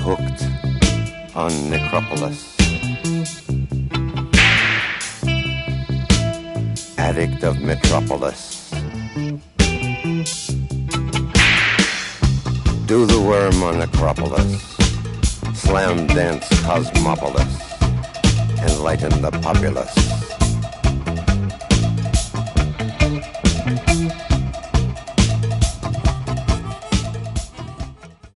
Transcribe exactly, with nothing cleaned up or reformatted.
Hooked on Necropolis. Addict of Metropolis. Do the worm on Acropolis. Slam dance Cosmopolis. Enlighten the populace.